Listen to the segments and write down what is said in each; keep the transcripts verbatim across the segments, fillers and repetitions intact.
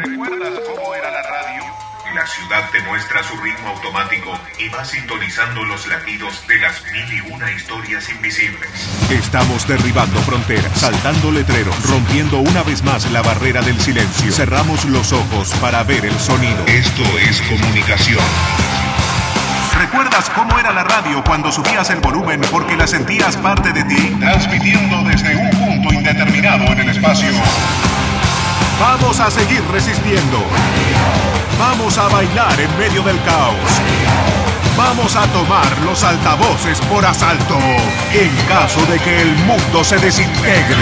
¿Recuerdas cómo era la radio? La ciudad te muestra su ritmo automático y va sintonizando los latidos de las mil y una historias invisibles. Estamos derribando fronteras, saltando letreros, rompiendo una vez más la barrera del silencio. Cerramos los ojos para ver el sonido. Esto es comunicación. ¿Recuerdas cómo era la radio cuando subías el volumen porque la sentías parte de ti? Transmitiendo desde un punto indeterminado en el espacio. Vamos a seguir resistiendo. Vamos a bailar en medio del caos. Vamos a tomar los altavoces por asalto en caso de que el mundo se desintegre.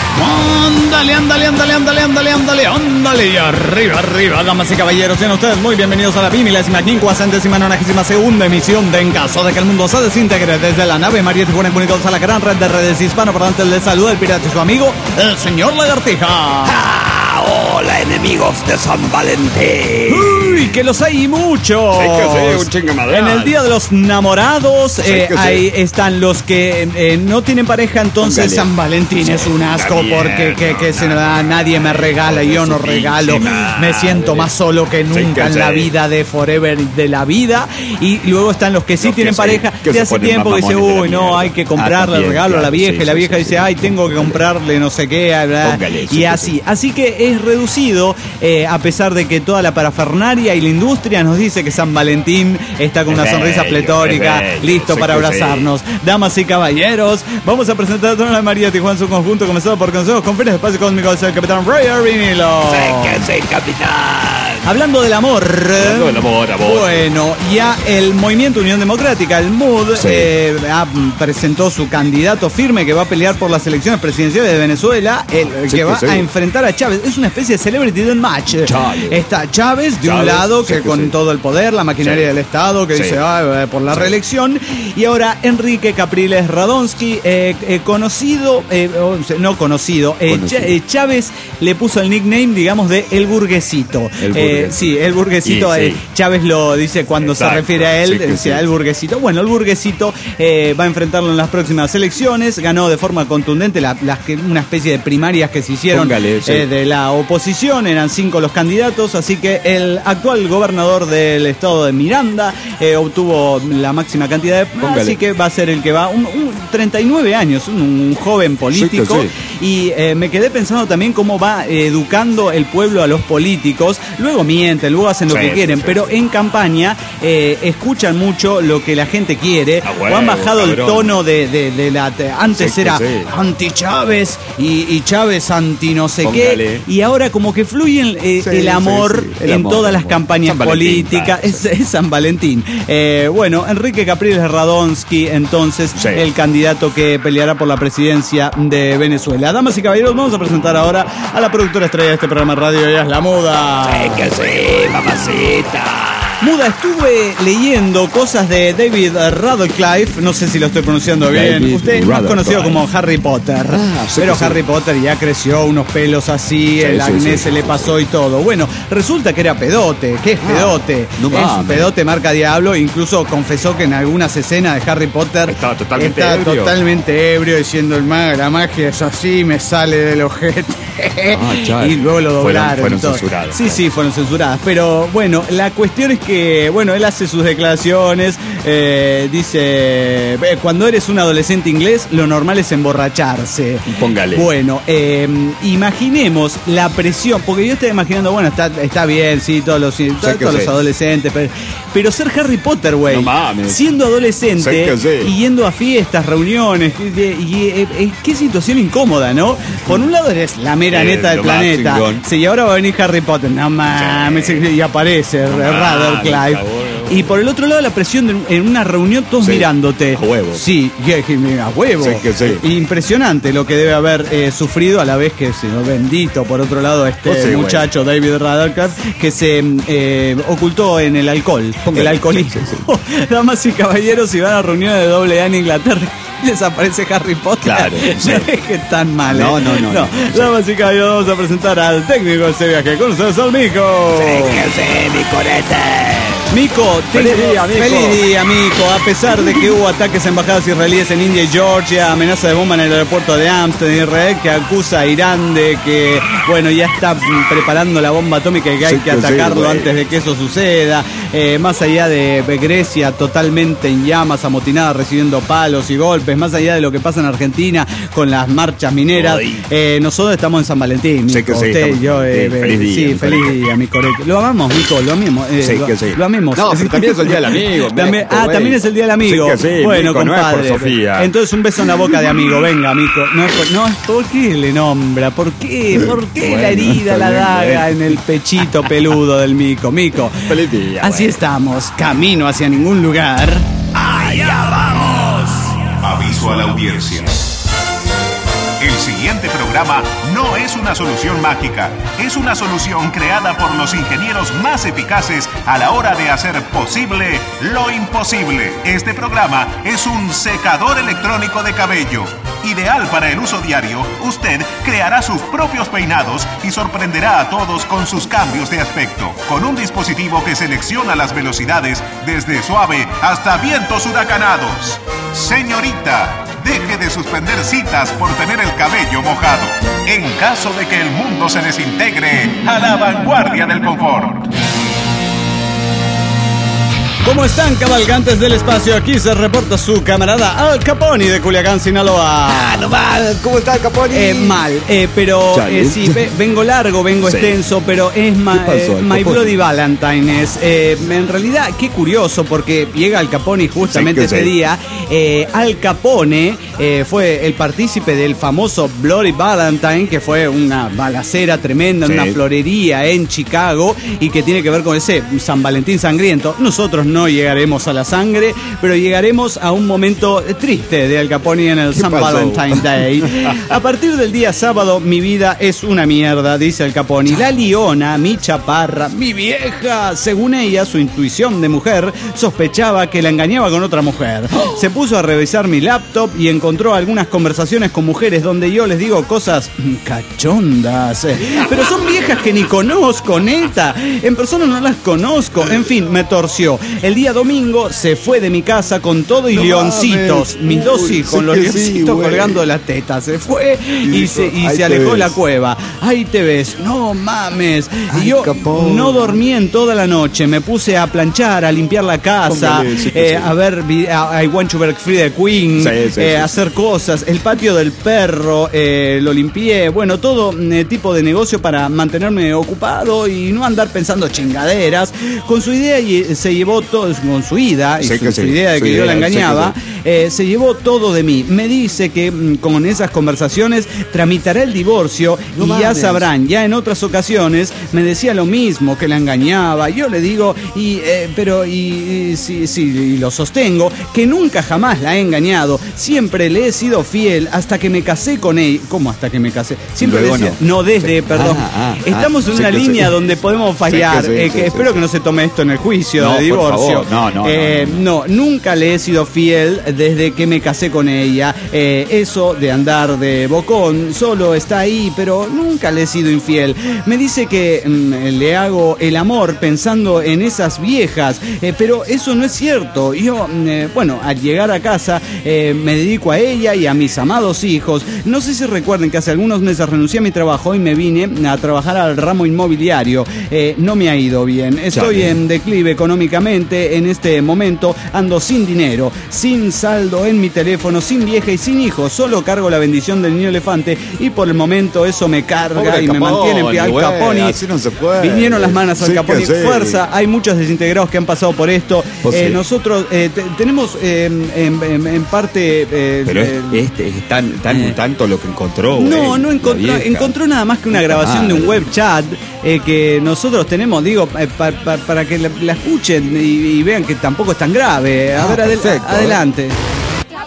Ándale, ándale, ándale, ándale, ándale, ándale, ándale. Y arriba, arriba, damas y caballeros, sean ustedes muy bienvenidos a la vigésima quincuagésima nonagésima segunda emisión de En caso de que el mundo se desintegre, desde la nave María Tijuana comunicados a la gran red de redes hispanoparlantes. Les saluda el pirata y su amigo, el señor Lagartija. ¡Ah! Hola, enemigos de San Valentín. Uy, que los hay muchos. Sí, que sí, un chingamadral. En el Día de los Enamorados, sí, eh, sí. ahí están los que eh, no tienen pareja, entonces Póngale. San Valentín sí, es un asco porque que, que se da, nadie me regala, yo no regalo, me siento más solo que nunca sí, que en sí. la vida de forever de la vida. Y luego están los que sí los tienen que pareja, sí, de hace tiempo que dicen, uy, no, hay que comprarle ah, el regalo claro, a la vieja, sí, y la vieja sí, dice, sí, ay, tengo que comprarle no sé qué, Póngale, y sí, así. Sí. Así que es reducido, eh, a pesar de que toda la parafernalia y la industria nos dice que San Valentín está con una sonrisa pletórica, listo para abrazarnos. Damas y caballeros, vamos a presentar a toda la María Tijuana en su conjunto, comenzado por consejos, conferencias, espacio cósmico, del capitán Roger Vinilo. Sí, que sí, capitán. Hablando del amor. Hablando del amor, amor. Bueno, ya el Movimiento Unión Democrática, el M U D, sí. eh, ha, presentó su candidato firme que va a pelear por las elecciones presidenciales de Venezuela, el, sí, que va sí. a enfrentar a Chávez. Es una especie de celebrity deathmatch. Está Chávez de Chávez, un lado, que sí, con sí. todo el poder, la maquinaria sí. del Estado, que sí. dice ah, por la sí. reelección, y ahora Enrique Capriles Radonsky, eh, eh, conocido, eh, no conocido, eh, conocido. Ch- Chávez le puso el nickname, digamos, de El Burguesito. El burguesito. Eh, sí, El Burguesito, sí, sí. Eh, Chávez lo dice cuando Exacto. se refiere a él, sí, dice sí. El Burguesito. Bueno, El Burguesito eh, va a enfrentarlo en las próximas elecciones, ganó de forma contundente la, la, una especie de primarias que se hicieron Póngale, sí. eh, de la oposición, eran cinco los candidatos, así que el actual gobernador del estado de Miranda eh, obtuvo la máxima cantidad de... Póngale. Así que va a ser el que va, un, un treinta y nueve años, un, un joven político, sí, sí. y eh, me quedé pensando también cómo va eh, educando el pueblo a los políticos. Luego mienten, luego hacen lo sí, que quieren, sí, pero sí. en campaña eh, escuchan mucho lo que la gente quiere, ah, bueno, o han bajado cabrón. el tono de, de, de la... De, antes sí, era sí. anti-Chávez y, y Chávez anti no sé Póngale. qué, y ahora como que fluye eh, sí, el amor sí, sí. El en amor, todas las campañas políticas. Valentín, claro, es, es San Valentín. Eh, bueno, Enrique Capriles Radonsky, entonces, sí. el candidato que peleará por la presidencia de Venezuela. Damas y caballeros, vamos a presentar ahora a la productora estrella de este programa de radio, ella es la Muda. Sí, que sí, mamacita. Muda, estuve leyendo cosas de David Radcliffe, no sé si lo estoy pronunciando bien. David Usted es más conocido como Harry Potter, ah, sí, pero sí. Harry Potter ya creció, unos pelos así, sí, el acné sí, sí, se sí, le pasó sí. y todo. Bueno, resulta que era pedote. ¿Qué es ah, pedote? No es un pedote marca Diablo, incluso confesó que en algunas escenas de Harry Potter estaba totalmente está ebrio. totalmente ebrio, diciendo el mago, la magia es así, me sale del ojete. Ah, y luego lo doblaron. Fueron, fueron censuradas. Sí, claro. sí, fueron censuradas. Pero bueno, la cuestión es que, bueno, él hace sus declaraciones, eh, dice, eh, cuando eres un adolescente inglés, lo normal es emborracharse. Póngale. Bueno, eh, imaginemos la presión, porque yo estoy imaginando, bueno, está, está bien, sí, todos los, sí, todos los sí. adolescentes, pero, pero ser Harry Potter, güey, no siendo adolescente sí. y yendo a fiestas, reuniones, y, y, y, qué situación incómoda, ¿no? Por un lado eres la mera eh, neta del planeta. Sí, y ahora va a venir Harry Potter. No mames, sí. y aparece no Radcliffe. Y por el otro lado la presión de, en una reunión todos sí. mirándote. A huevo. Sí, a huevo. Sí, que sí. Impresionante lo que debe haber eh, sufrido, a la vez que, si no, bendito, por otro lado, este oh, sí, muchacho, güey. David Radcliffe, que se eh, ocultó en el alcohol, Póngale. el alcoholismo. Sí, sí, sí. Damas y caballeros, si van a reuniones de doble A en Inglaterra, les aparece Harry Potter. Claro. Sí. No es que tan mal. No, ¿eh? no, no. no, no Damas sí. y caballeros, vamos a presentar al técnico de este viaje. Con ustedes, al Mico. Sí, que sí, mi corete. Mico, tengo... Feliz día, Mico. Feliz día, Mico. A pesar de que hubo ataques a embajadas israelíes en India y Georgia, amenaza de bomba en el aeropuerto de Amsterdam, Israel que acusa a Irán de que, bueno, ya está preparando la bomba atómica y que hay Sí, que que sí, atacarlo güey. antes de que eso suceda. Eh, más allá de Grecia totalmente en llamas, amotinada, recibiendo palos y golpes, más allá de lo que pasa en Argentina con las marchas mineras, eh, nosotros estamos en San Valentín, Sí, Mico. que sí, Usted y estamos- yo, eh, sí, feliz día, sí, Mico. feliz día, Mico. Lo amamos, Mico, lo amamos. eh, Sí, lo, que sí. lo amamos. No, pero también es el día del amigo, También- Mico, ah, güey. también es el día del amigo. Sí, que sí, bueno, Mico, no es por compadre. Sofía. Entonces un beso en la boca de amigo. Venga, Mico. No, es por- no, ¿por qué le nombra? ¿Por qué? ¿Por qué Bueno, la herida, está la bien, daga güey. en el pechito peludo del Mico? Mico. Feliz día, Así güey. estamos, camino hacia ningún lugar. ¡Allá vamos! Aviso a la audiencia. El siguiente programa no es una solución mágica, es una solución creada por los ingenieros más eficaces a la hora de hacer posible lo imposible. Este programa es un secador electrónico de cabello. Ideal para el uso diario, usted creará sus propios peinados y sorprenderá a todos con sus cambios de aspecto. Con un dispositivo que selecciona las velocidades desde suave hasta vientos huracanados. Señorita, deje de suspender citas por tener el cabello mojado. En caso de que el mundo se desintegre, a la vanguardia del confort. ¿Cómo están, cabalgantes del espacio? Aquí se reporta su camarada Al Caponi de Culiacán, Sinaloa. Ah, no mal. ¿Cómo está el Caponi? Eh, mal, eh, pero Chale. eh, sí, ve- vengo largo, vengo Sí. extenso, pero es ma- ¿Qué pasó, eh, Al My Capone? Bloody Valentine. Es, eh, en realidad, qué curioso, porque llega Al Capone justamente Sí, que ese sí. día. Eh, Al Capone eh, fue el partícipe del famoso Bloody Valentine, que fue una balacera tremenda en Sí. una florería en Chicago y que tiene que ver con ese San Valentín sangriento. Nosotros no llegaremos a la sangre, pero llegaremos a un momento triste de Al Capone en el ¿Qué San pasó? Valentine Day. A partir del día sábado, mi vida es una mierda, dice Al Capone. La Liona, mi chaparra, mi vieja, según ella, su intuición de mujer, sospechaba que la engañaba con otra mujer. Se puso a revisar mi laptop y encontró algunas conversaciones con mujeres donde yo les digo cosas cachondas. Pero son viejas que ni conozco, neta. En persona no las conozco. En fin, me torció. El día domingo se fue de mi casa con todo y No leoncitos. mames. Mis dos Uy, hijos, sé los que leoncitos sí, güey. colgando de las tetas. Se fue y, dijo, se, y "Ahí se te alejó de ves". la cueva. Ahí te ves. No mames. Ay, y yo Capone. no dormí en toda la noche. Me puse a planchar, a limpiar la casa, Póngale, sí que eh, sí. a ver vi- a, I Want to Break Free de Queen, Sí, sí, eh, sí, a hacer cosas. El patio del perro eh, lo limpié. Bueno, todo eh, tipo de negocio para mantenerme ocupado y no andar pensando chingaderas. Con su idea y se llevó todo, con su ida y Sí su, que su sí, idea de su que yo idea, la sí que engañaba, sí. eh, se llevó todo de mí. Me dice que mm, con esas conversaciones tramitará el divorcio No y ya mames. sabrán. Ya en otras ocasiones me decía lo mismo, que la engañaba. Yo le digo, y eh, pero y, y sí, sí, y lo sostengo, que nunca jamás la he engañado. Siempre le he sido fiel hasta que me casé con ella. ¿Cómo hasta que me casé? Siempre le Luego decía, no. no, desde, Sí. perdón. Ah, ah, Estamos ah, en sí una que sí. línea donde podemos fallar. Sí que sí, eh, sí, que sí, espero sí. que no se tome esto en el juicio No, de por divorcio. favor. No, no, no, Eh, no, nunca le he sido fiel desde que me casé con ella. Eh, eso de andar de bocón solo está ahí, pero nunca le he sido infiel. Me dice que mm, le hago el amor pensando en esas viejas, eh, pero eso no es cierto. Yo, mm, eh, bueno, al llegar a casa eh, me dedico a ella y a mis amados hijos. No sé si recuerden que hace algunos meses renuncié a mi trabajo y me vine a trabajar al ramo inmobiliario. Eh, no me ha ido bien. Estoy Chale. en declive económicamente en este momento, ando sin dinero, sin saldo en mi teléfono, sin vieja y sin hijos, solo cargo la bendición del niño elefante y por el momento eso me carga Pobre y me Capone, mantiene en pie. Al güey, Capone, así no se puede. vinieron las manos al Sí que Capone, sí. fuerza, hay muchos desintegrados que han pasado por esto. Pues Eh, sí. nosotros eh, te- tenemos eh, en, en- en parte... eh, Pero es, eh, este, es tan, tan, eh. tanto lo que encontró, güey, no, no la encontró, vieja. encontró nada más que una Puta grabación de un madre. web chat eh, que nosotros tenemos, digo, eh, pa- pa- para que la, la escuchen y, y vean que tampoco es tan grave. A Ah, ver, adel- perfecto, adelante.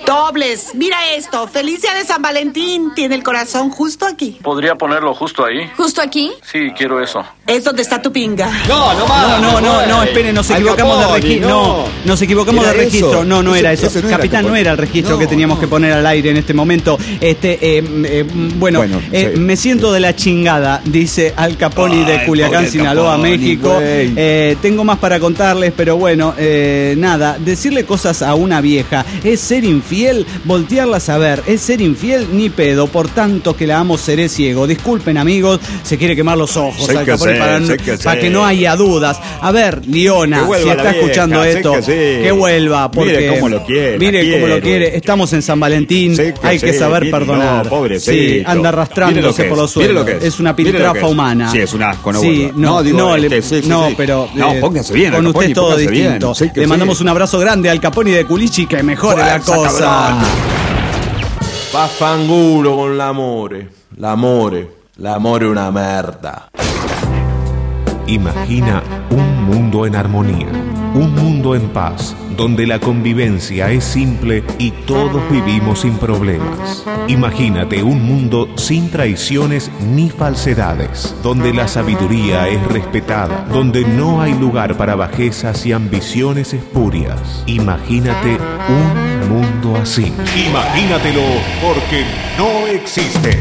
Dobles, mira esto. Feliz día de San Valentín. Tiene el corazón justo aquí. ¿Podría ponerlo justo ahí? ¿Justo aquí? Sí, quiero eso. Es donde está tu pinga. No, no más. No, no, no, no, esperen, nos equivocamos de registro. No, nos equivocamos de registro. No, no era eso. Capitán, no era el registro que teníamos que poner al aire en este momento. Este, eh, eh, bueno, bueno eh, sí. me siento de la chingada, dice Al Caponi de Culiacán, Sinaloa, Caponi, México. Eh, tengo más para contarles, pero bueno, eh, nada, decirle cosas a una vieja es ser infiel. Voltearla a saber, es ser infiel ni pedo, por tanto que la amo seré ciego. Disculpen amigos, se quiere quemar los ojos Al Caponi sé, para, no, que, para que no haya dudas. A ver, Liona, si está vieja, escuchando esto, que, sí. que vuelva, porque mire cómo lo quiere, mire cómo lo quiere. Estamos en San Valentín, hay que saber mire, perdonar. No, sí, anda arrastrándose por los suelos. Es. es una piltrafa humana. Sí, es un asco, no sí, no, no, digo, no, este, le, sí, sí, no sí. pero no, eh, póngase bien, con usted es todo distinto. Sí, le mandamos sí. un abrazo grande al Caponi de Culichi, que mejore la cosa. Vaffanculo con l'amore. L'amore. L'amore è una merda. Imagina un mundo en armonía, un mundo en paz, donde la convivencia es simple y todos vivimos sin problemas. Imagínate un mundo sin traiciones ni falsedades, donde la sabiduría es respetada, donde no hay lugar para bajezas y ambiciones espurias. Imagínate un mundo así. Imagínatelo, porque no existe.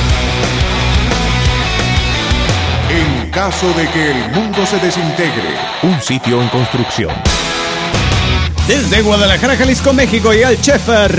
En caso de que el mundo se desintegre, un sitio en construcción. Desde Guadalajara, Jalisco, México, y al Chefer.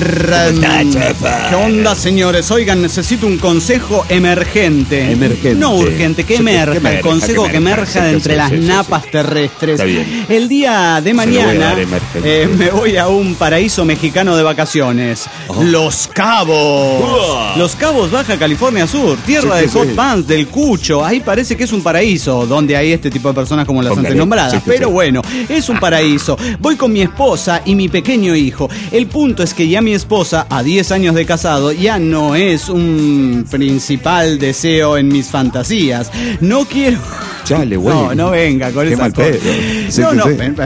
¿Qué onda, señores? Oigan, necesito un consejo emergente. Emergente. No urgente, que emerja. Que el consejo que emerja de entre las napas terrestres. El día de mañana eh, me voy a un paraíso mexicano de vacaciones. Oh. Los Cabos. Uh. Los Cabos, Baja California Sur. Tierra sí, de hot sí. pants, del Cucho. Ahí parece que es un paraíso donde hay este tipo de personas como las antes nombradas. Sí, Pero sí. bueno, es un paraíso. Voy con mi esposa y mi pequeño hijo. El punto es que ya mi esposa, a diez años de casado, ya no es un principal deseo en mis fantasías. No quiero... Chale, güey. No, no venga con esa cosa. Sí, no, no,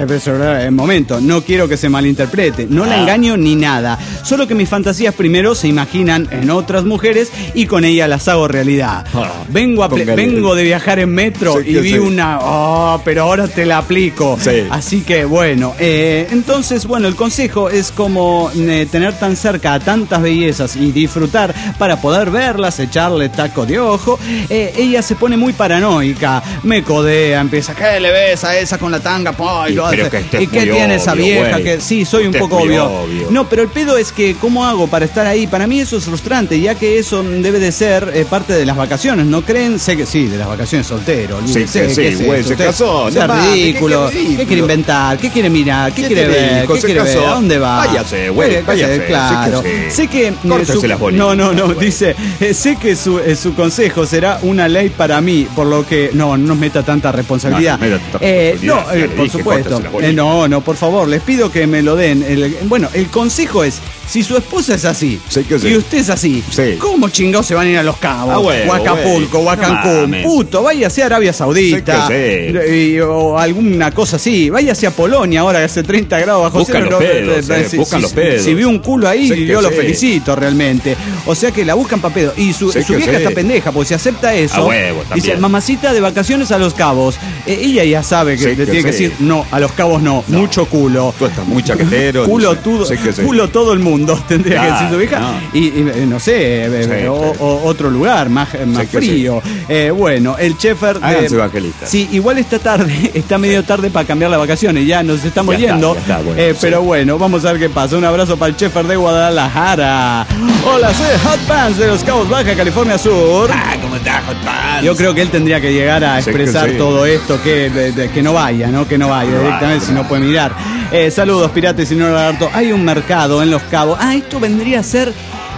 en momento, no quiero que se malinterprete. No ah. la engaño ni nada. Solo que mis fantasías primero se imaginan en otras mujeres y con ellas las hago realidad. Ah. Vengo, a vengo de viajar en metro sí, y vi sí. una... Oh, pero ahora te la aplico. Sí. Así que, bueno, eh, entonces Entonces, bueno, el consejo es como eh, tener tan cerca a tantas bellezas y disfrutar para poder verlas, echarle taco de ojo. Eh, ella se pone muy paranoica, me codea, empieza, ¿qué le ves a esa con la tanga? Po, y, lo hace. Que ¿Y qué tiene esa vieja? Que sí, soy un poco obvio. obvio. No, pero el pedo es que, ¿cómo hago para estar ahí? Para mí eso es frustrante, ya que eso debe de ser eh, parte de las vacaciones, ¿no creen? Sé que sí, de las vacaciones soltero. Sí, sé, sí, sí, güey, se casó. Es ridículo. ¿Qué, qué, qué quiere inventar? ¿Qué quiere mirar? ¿Qué, ¿Qué quiere ver? ¿Qué quiere ver? ¿A dónde va? Váyase, güey, váyase. Claro. Sé que, sé que Córtese su, las bolitas. No, no, no, dice, eh, sé que su, eh, su consejo será una ley para mí, por lo que no, no nos meta tanta responsabilidad. No, no, meta tanta eh, responsabilidad. no eh, por dije, supuesto. Eh, no, no, por favor, les pido que me lo den. El, bueno, el consejo es, si su esposa es así sí que sí. y usted es así, sí. ¿cómo chingados se van a ir a Los Cabos? Ah, bueno, o a Acapulco, o a Cancún. No, puto, váyase a Arabia Saudita. Sí sí. Y, o alguna cosa así. Váyase a Polonia ahora que hace treinta grados bajo buscan cero. Los pedos, no, eh, si, buscan si, los pedos. Si vi un culo ahí, sí yo lo sí. felicito realmente. O sea que la buscan pa' pedo. Y su, su vieja sí. está pendeja, porque si acepta eso, a huevo, dice, mamacita de vacaciones a Los Cabos. Eh, ella ya sabe que sí, le tiene que, que decir, no, a Los Cabos no, no. mucho culo. Tú estás muy chaquetero. Culo, todo, culo todo el mundo, tendría claro, que decir su vieja. No. Y, y no sé, sí, o, o, otro lugar más, más frío. Sí. Eh, bueno, el Chefer. Háganse evangelistas. Sí, igual esta tarde, está medio tarde para cambiar las vacaciones. Ya nos estamos ya yendo. Está, está, bueno, eh, sí. Pero bueno, vamos a ver qué pasa. Un abrazo para el Chefer de Guadalajara. Hola, soy Hot Pants de Los Cabos, Baja California Sur. Ah, ¿cómo está Hot Pants? Yo creo que él tendría que llegar a expresar sí, sí. todo esto, que, de, de, que no vaya, ¿no? Que no vaya no directamente vaya, si no puede mirar. Eh, saludos, pirates y no lagarto. Hay un mercado en Los Cabos. Ah, esto vendría a ser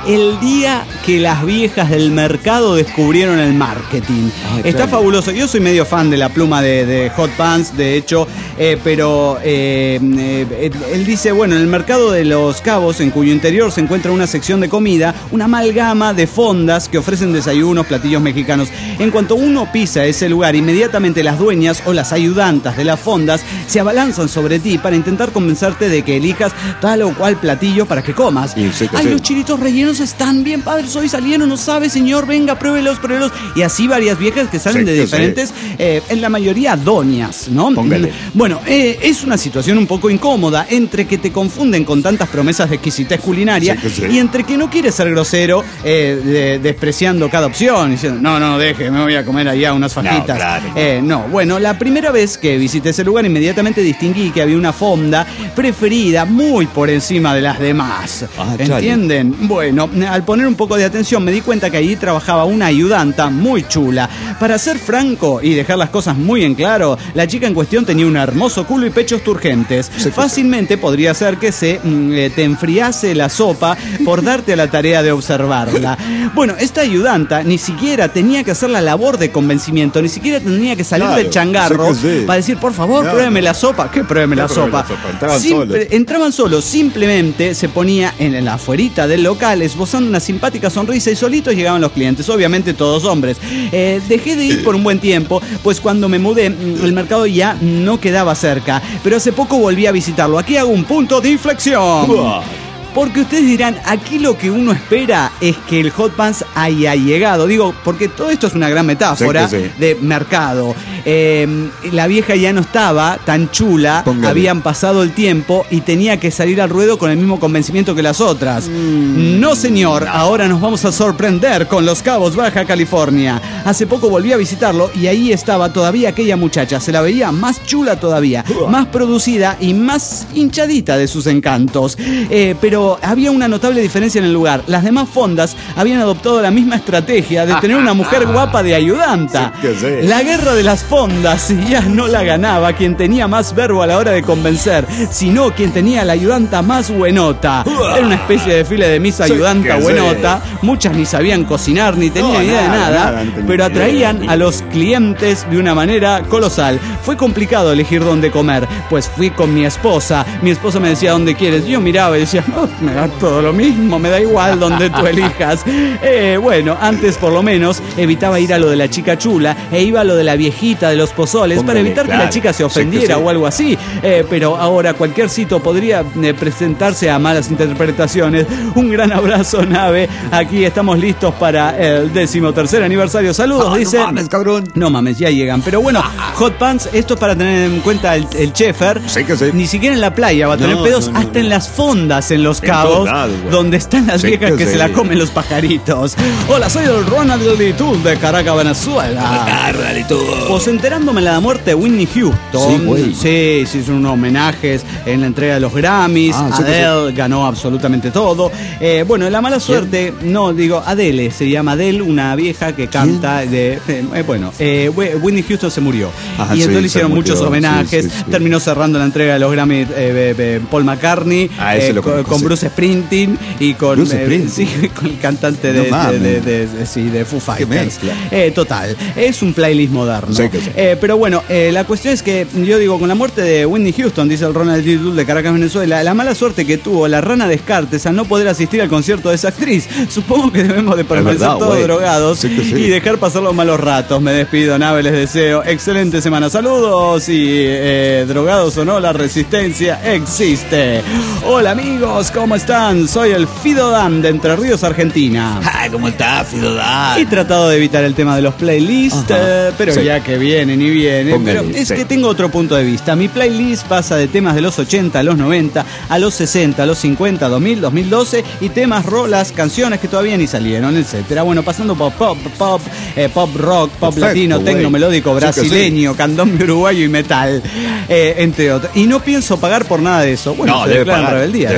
el día que las viejas del mercado descubrieron el marketing. Ah, Está claro. fabuloso. Yo soy medio fan de la pluma de, de Hot Pants, de hecho, eh, pero eh, eh, él dice, bueno, en el mercado de Los Cabos, en cuyo interior se encuentra una sección de comida, una amalgama de fondas que ofrecen desayunos, platillos mexicanos. En cuanto uno pisa ese lugar, inmediatamente las dueñas o las ayudantas de las fondas se abalanzan sobre ti para intentar convencerte de que elijas tal o cual platillo para que comas. Sí, sí, Ay, sí. los chilitos rellenos están bien padres, hoy salieron, no sabe, señor, venga, pruébelos, pruébelos. Y así varias viejas que salen sí, de diferentes, sí. eh, en la mayoría doñas, ¿no? Póngale. Bueno, eh, es una situación un poco incómoda entre que te confunden con tantas promesas de exquisitez culinaria sí, sí. y entre que no quieres ser grosero, eh, de, despreciando cada opción, diciendo, no, no, deje, me voy a comer allá unas fajitas. No, claro. eh, no, bueno, la primera vez que visité ese lugar, inmediatamente distinguí que había una fonda preferida muy por encima de las demás. Ah, ¿entienden? Chale. Bueno, al poner un poco de atención me di cuenta que allí trabajaba una ayudanta muy chula. Para ser franco y dejar las cosas muy en claro, la chica en cuestión tenía un hermoso culo y pechos turgentes. Sí, fácilmente sí. podría ser que se mm, te enfriase la sopa por darte a la tarea de observarla. Bueno, esta ayudanta ni siquiera tenía que hacer la labor de convencimiento, ni siquiera tenía que salir claro, del changarro sí sí. para decir, por favor, no, pruébeme no. la sopa. ¿Qué pruébeme la sopa? La sopa? Entraban Simple, solos. Entraban solos, simplemente se ponía en la afuerita del local esbozando una simpática sonrisa y solitos llegaban los clientes, obviamente todos hombres. Eh, dejé de ir por un buen tiempo, pues cuando me mudé el mercado ya no quedaba cerca, pero hace poco volví a visitarlo. Aquí hago un punto de inflexión. Uah. Porque ustedes dirán, aquí lo que uno espera es que el Hot Pants haya llegado. Digo, porque todo esto es una gran metáfora sí, sí. de mercado. Eh, la vieja ya no estaba tan chula, Póngale. habían pasado el tiempo y tenía que salir al ruedo con el mismo convencimiento que las otras. Mm, no, señor, no. ahora nos vamos a sorprender con Los Cabos, Baja California. Hace poco volví a visitarlo y ahí estaba todavía aquella muchacha. Se la veía más chula todavía, uh. más producida y más hinchadita de sus encantos. Eh, pero había una notable diferencia en el lugar. Las demás fondas habían adoptado la misma estrategia de tener una mujer guapa de ayudanta. Sí, sí. La guerra de las fondas ya no la ganaba quien tenía más verbo a la hora de convencer, sino quien tenía la ayudanta más buenota. Era una especie de file de misa ayudanta sí, buenota. Sí. Muchas ni sabían cocinar, ni tenían no, idea nada, de nada, nada no pero atraían a los clientes de una manera colosal. Fue complicado elegir dónde comer, pues fui con mi esposa. Mi esposa me decía, ¿dónde quieres? Yo miraba y decía, oh, me da todo lo mismo, me da igual donde tú elijas. Eh, bueno, antes por lo menos evitaba ir a lo de la chica chula e iba a lo de la viejita de los pozoles Póngale, para evitar claro. que la chica se ofendiera sí, sí. o algo así. Eh, pero ahora cualquier sitio podría eh, presentarse a malas interpretaciones. Un gran abrazo, nave. Aquí estamos listos para el decimotercer aniversario. Saludos, oh, dice. No mames, cabrón. No mames, ya llegan. Pero bueno, Hot Pants, esto es para tener en cuenta el, el Chefer. Sí que sí. Ni siquiera en la playa va a tener no, pedos, no, no, hasta no. en las fondas en Los Cabos, lados, donde están las sí, viejas que, que se la comen los pajaritos. Hola, soy el Ronald Litul de Caracas, Venezuela. Pues enterándome de la muerte de Whitney Houston. Sí, sí, sí, son unos homenajes en la entrega de los Grammys. Ah, Adele sí, sí. ganó absolutamente todo. Eh, bueno, la mala suerte, ¿quién? No, digo, Adele, se llama Adele, una vieja que canta ¿Quién? de... Eh, bueno, eh, Whitney Houston se murió. Ah, y entonces sí, le hicieron muchos homenajes. Sí, sí, sí. Terminó cerrando la entrega de los Grammys eh, eh, Paul McCartney, ah, eh, con, con Bruce Springsteen y con, eh, sí, con el cantante de, no de, de, de, de, sí, de Foo Fighters. Eh, total, es un playlist moderno. Sí, sí. Eh, pero bueno, eh, la cuestión es que yo digo, con la muerte de Whitney Houston, dice el Ronald Litul de Caracas, Venezuela, la mala suerte que tuvo la Rana Descartes al no poder asistir al concierto de esa actriz. Supongo que debemos de permanecer todos wey. drogados sí, sí. y dejar pasar los malos ratos. Me despido, nave, les deseo excelente semana. Saludos y eh, drogados o no, la resistencia existe. Hola amigos, ¿cómo están? Soy el Fido Dan de Entre Ríos, Argentina. Ay, ¿cómo está, Fido Dan? He tratado de evitar el tema de los playlists, eh, pero sí. ya que vienen y vienen. Póngale, pero es sí. que tengo otro punto de vista. Mi playlist pasa de temas de los ochenta a los noventa, a los sesenta, a los cincuenta, dos mil, dos mil doce y temas, rolas, canciones que todavía ni salieron, etcétera. Bueno, pasando por pop, pop, eh, pop rock, pop Perfecto, latino, wey. tecno melódico, brasileño, sí sí. candombe uruguayo y metal, eh, entre otros. Y no pienso pagar por nada de eso. Bueno, no, se debe declaran pagar, rebeldía. Debe, debe pagar, pagar.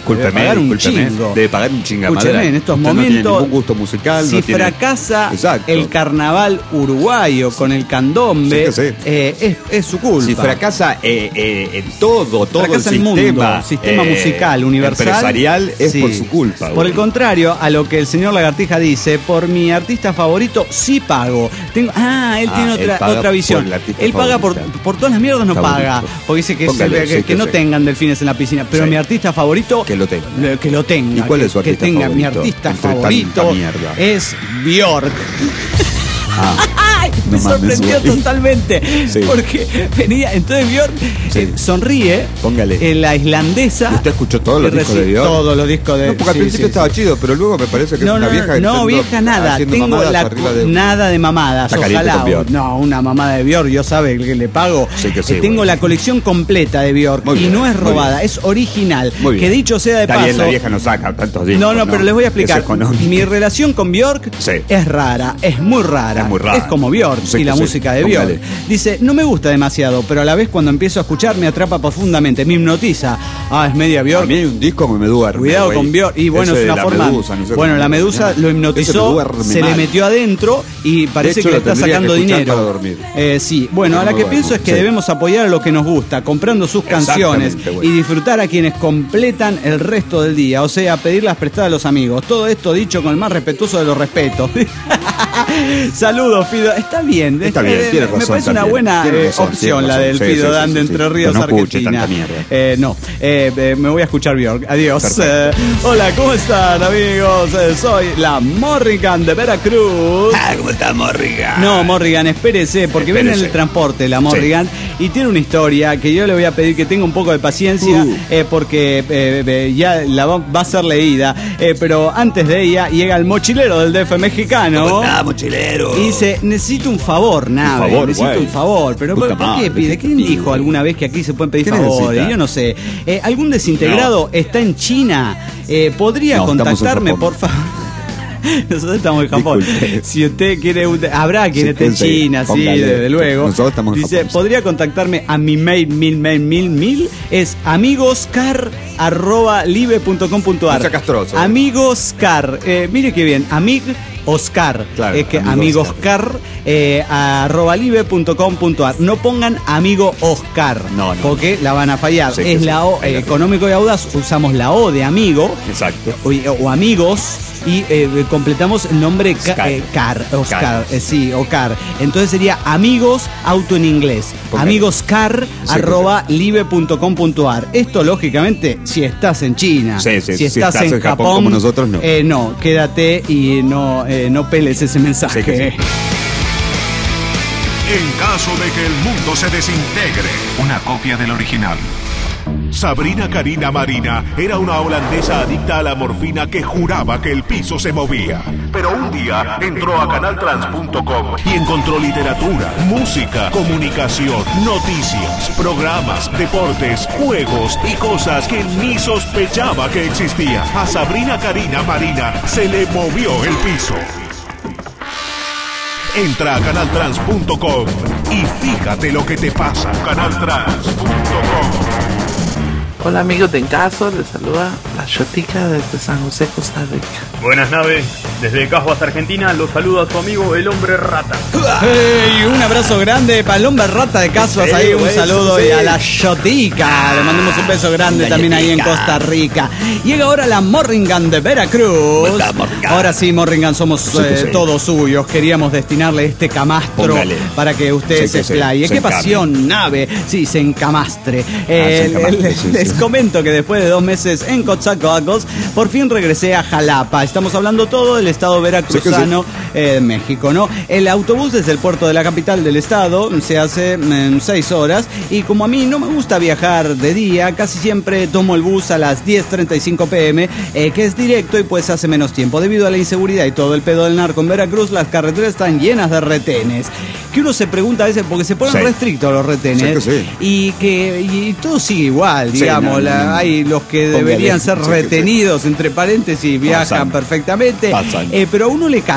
discúlpeme, debe pagar un discúlpeme, chingo. debe pagar un chinga Escúcheme, madera. en estos Usted momentos, no tiene ningún gusto musical. si no tiene... fracasa Exacto. el carnaval uruguayo con el candombe, Sí que sí. eh, es, es su culpa. Si fracasa eh, eh, en todo, todo Fracasa el el mundo, sistema, sistema eh, musical universal, empresarial, es sí. por su culpa. Por güey. el contrario, a lo que el señor Lagartija dice, por mi artista favorito sí pago. Tengo, ah, él Ah, tiene él otra, paga otra visión. por el artista Él paga por, favorito. por todas las mierdas, no Favorito. paga. Porque dice que, Póngale, se- que, sí, que que no sí. tengan delfines en la piscina. Pero Sí. mi artista favorito, Que lo tenga. le- que lo tenga. ¿Y cuál que, es su que artista tenga mi favorito? artista Entre favorito tanta mierda. es Bjork. Ah, ¡Ay! Me no mames, sorprendió güey. totalmente. Sí. Porque venía. Entonces Bjork Sí. eh, sonríe. Póngale. eh, la islandesa. ¿Usted escuchó todos los que discos de reci- Bjork? Todos los discos de no, porque al sí, principio sí, estaba sí. chido, pero luego me parece que No, es una no, vieja. no, no, haciendo- vieja nada. haciendo Tengo mamadas la arriba de- nada de mamadas. Está caliente Ojalá. con Bjork. No, una mamada de Bjork, yo sabe que le pago. Sí que sí, Eh, tengo güey. la colección completa de Bjork Muy y bien, no es muy robada, bien. es original. Muy bien. Que dicho sea de Está paso. bien, la vieja no saca tantos discos. No, no, pero les voy a explicar. Es económico. Mi relación con Bjork Sí. es rara, es muy rara. Es muy rara. Es como Bjork Sí y que la sí. música de Póngale. Bjork. Dice, no me gusta demasiado, pero a la vez cuando empiezo a escuchar me atrapa profundamente, me hipnotiza. Ah, es media A Bjork. mí hay un disco que me duerme. Cuidado güey. con Bjork. Y bueno, Ese es de una la forma. Medusa, no sé bueno, cómo la se medusa llama. lo Ese me hipnotizó, duerme se mal. le metió adentro y parece hecho, que le lo está tendría sacando que escuchar dinero. para dormir. Eh, sí, bueno, Pero ahora no que duermo. pienso es que Sí. debemos apoyar a lo que nos gusta, comprando sus canciones Exactamente, güey. y disfrutar a quienes completan el resto del día. O sea, pedirlas prestadas a los amigos. Todo esto dicho con el más respetuoso de los respetos. Saludos, Fido. Está bien. Está eh, bien, tiene Me razón parece una también. buena Tiene eh, razón, opción tiene la razón. del Sí, Fido sí, Dan sí, de sí, Entre sí. Ríos, Pero no escuche Argentina. tanta mierda. Eh, no, eh, eh, me voy a escuchar Bjork. Adiós. Eh, hola, ¿cómo están, amigos? Eh, soy la Morrigan de Veracruz. Ah, ¿cómo está Morrigan? No, Morrigan, espérese, porque viene en el Espérese. transporte la Morrigan y tiene una historia que yo le voy a pedir que tenga un poco de paciencia Uh. eh, porque eh, eh, ya la va, va a ser leída. Eh, pero antes de ella llega el mochilero del D F mexicano. ¿Cómo está, mochilero? Y dice, necesito un favor, nada. favor, necesito güey. un favor. Pero Puta ¿por, por madre, qué pide? ¿qué ¿Quién pide? dijo alguna vez que aquí se pueden pedir ¿Qué favores? necesita? Yo no sé. Eh, ¿Algún desintegrado está en China? Eh, ¿Podría No, estamos en contactarme, Japón. por favor? Nosotros estamos en Japón. Disculpe. Si usted quiere, un- habrá quien Sí, esté en sí, China, sí, póngale. desde luego. Nosotros estamos en Dice, Japón, sí. podría contactarme a mi mail mil mil mil mil es amigoscar arroba live punto com punto ar. No sea castroso. Amigoscar, eh, mire qué bien, amig Oscar, Claro, es que amigo amigoscar eh, arroba live punto com punto ar. No pongan amigo Oscar, No, no, porque la van a fallar. Sí, que es sí. la O, eh, económico y audaz, usamos la O de amigo Exacto. o, o amigos y eh, completamos el nombre ca- Oscar. eh, car, Oscar, Car. eh, sí, o car. Entonces sería amigos auto en inglés. Póngale. Amigoscar arroba live punto com punto ar. Esto lógicamente si estás en China, Sí, sí, si si estás, estás en, en Japón Japón, como nosotros, no. eh, no, quédate y no eh, no peles ese mensaje. Sí que sí. En caso de que el mundo se desintegre, Una copia del original. Sabrina Karina Marina era una holandesa adicta a la morfina que juraba que el piso se movía. Pero un día entró a canaltrans punto com y encontró literatura, música, comunicación, noticias, programas, deportes, juegos y cosas que ni sospechaba que existían. A Sabrina Karina Marina se le movió el piso. Entra a canaltrans punto com y fíjate lo que te pasa. canaltrans punto com. Hola amigos de En Caso, les saluda la Shotica desde San José, Costa Rica. Buenas naves, desde Caguas, Argentina, los saluda su amigo el hombre rata. Hey, un abrazo grande para el hombre rata de Casuas, Sí, ahí un güey, saludo sí. y a la Shotica, le mandamos un beso grande La también ahí en Shotica. Costa Rica. Llega ahora la Morrigan de Veracruz. ¿Cómo está, Morrigan? Ahora sí, Morrigan, somos Sí que eh, sí. todos suyos. Queríamos destinarle este camastro Póngale. para que usted Sí se que sí, explaye. se Qué encame. pasión, nave. Sí, se encamastre. Eh, se encamastre, les sí, les sí. comento que después de dos meses en Coatzacoalcos, por fin regresé a Jalapa. Estamos hablando todo del estado veracruzano, eh, México, ¿no? El autobús desde el puerto de la capital del estado se hace en seis horas y como a mí no me gusta viajar de día, casi siempre tomo el bus a las diez treinta y cinco pm, eh, que es directo y pues hace menos tiempo. Debido a la inseguridad y todo el pedo del narco en Veracruz, las carreteras están llenas de retenes. Que uno se pregunta a veces, porque se ponen Sí. restrictos los retenes Sí que sí. y que y todo sigue igual, Sí, digamos. no, la- no, no. hay los que Póngale, deberían ser sí que sí. retenidos, entre paréntesis, viajan Pasan. perfectamente, Pasan. eh, pero a uno le castran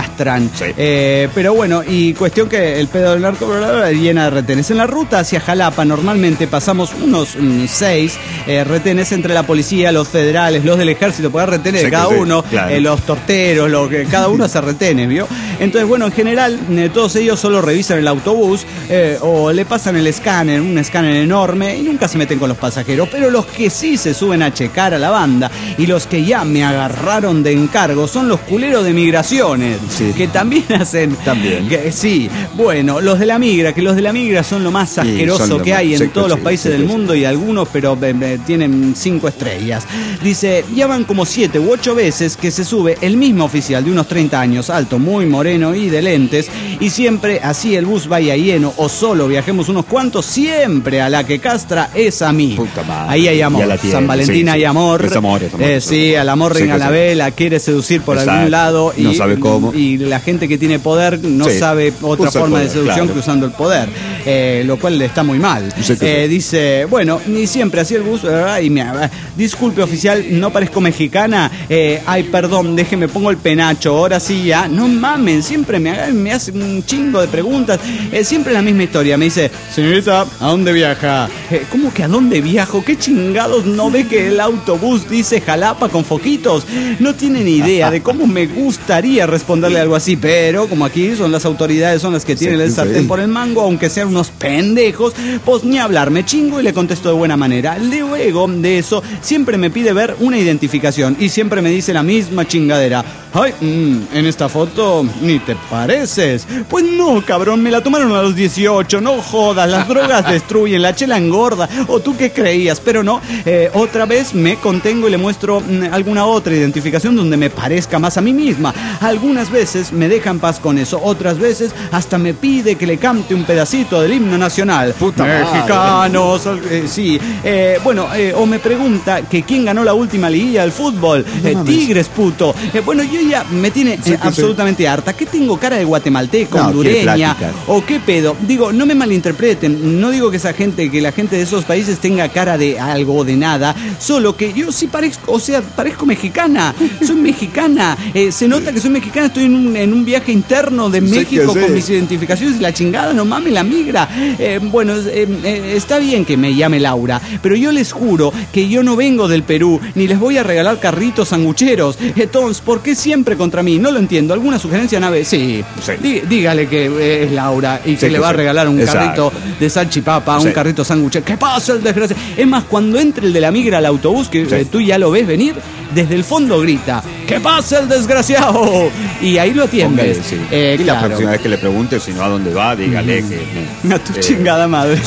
Perón. Sí. Eh, pero bueno, y cuestión que el pedo del narco llena de retenes. En la ruta hacia Jalapa normalmente pasamos unos mm, seis eh, retenes entre la policía, los federales, los del ejército, porque hay retenes de cada sí, uno, claro. eh, los torteros, lo que cada uno hace retenes, ¿vio? Entonces, bueno, en general, eh, todos ellos solo revisan el autobús eh, o le pasan el escáner, un escáner enorme, y nunca se meten con los pasajeros. Pero los que sí se suben a checar a la banda y los que ya me agarraron de encargo son los culeros de migraciones, Sí. que también hacen... También. Que, sí, bueno, los de la migra, que los de la migra son lo más asqueroso son lo que más- hay en sí, todos sí, los países sí, del sí. mundo, y algunos, pero eh, eh, tienen cinco estrellas. Dice, ya van como siete u ocho veces que se sube el mismo oficial de unos treinta años, alto, muy moreno y de lentes, y siempre así el bus vaya lleno o solo viajemos unos cuantos, siempre a la que castra es a mí. Puta madre. Ahí hay amor. Ya la tiene, San Valentín sí, hay sí. amor. Es amor, es amor, Eh, es sí, amor. al amor Sí, ringa que la sí. vela, quiere seducir por Exacto. algún lado. Y, No sabe cómo. Y la gente que tiene poder no Sí. sabe otra Usa el forma de poder, seducción claro. que usando el poder, eh, lo cual está muy mal. Sí, que Eh, sí. dice, bueno, ni siempre así el bus, ¿verdad? Y me, disculpe oficial, no parezco mexicana. Eh, ay, perdón, déjeme, pongo el penacho. Ahora sí ya. No mamen, siempre me, hagan- me hacen un chingo de preguntas. Eh, siempre la misma historia. Me dice, señorita, ¿a dónde viaja? Eh, ¿Cómo que a dónde viajo? ¿Qué chingados no ve que el autobús dice Jalapa con foquitos? No tienen idea de cómo me gustaría responderle algo así, pero como aquí son las autoridades, son las que tienen Sí, el sí. sartén por el mango, aunque sean unos pendejos, pues ni hablar, me chingo y le contesto de buena manera. Luego de eso, siempre me pide ver una identificación y siempre me dice la misma chingadera. Ay, mm, en esta foto ni te pareces. Pues no, cabrón, me la tomaron a los dieciocho, no jodas, las drogas destruyen, la chela engorda, o tú qué creías, pero no, eh, otra vez me contengo y le muestro mm, alguna otra identificación donde me parezca más a mí misma. Algunas veces me deja en paz con eso, otras veces hasta me pide que le cante un pedacito del himno nacional. Puta Mexicanos, eh, sí, eh, bueno, eh, o me pregunta que quién ganó la última liguilla del fútbol. No Eh, mames. Tigres, puto. Eh, bueno, yo ya me tiene Sí, eh, que absolutamente harta. ¿Qué tengo cara de guatemalteco, No, quiere hondureña? plática. ¿O qué pedo? Digo, no me malinterpreten. No digo que esa gente, que la gente de esos países tenga cara de algo o de nada. Solo que yo sí parezco, o sea, parezco mexicana. Soy mexicana. Eh, se nota que soy mexicana. Estoy en un, en un viaje interno de Sí, México que sí. con mis identificaciones y la chingada. No mames, la migra. Eh, bueno, eh, eh, está bien que me llame Laura, pero yo les juro que yo no vengo del Perú, ni les voy a regalar carritos sangucheros. Entonces, ¿por qué siempre contra mí? No lo entiendo. ¿Alguna sugerencia, Nave? Sí. Sí. Dí- dígale que eh, es Laura y que Sí, le que va a sí. regalar un Exacto. carrito de salchipapa, Sí. un carrito sanguchero. ¿Qué pasa el desgraciado? Es más, cuando entre el de la migra al autobús, que Sí. eh, tú ya lo ves venir, desde el fondo grita, ¿qué pasa el desgraciado? Y ahí lo atiendes. Hombre, sí. Eh, y la claro. próxima vez que le pregunte, si no a dónde va, dígale que... A tu eh, chingada madre.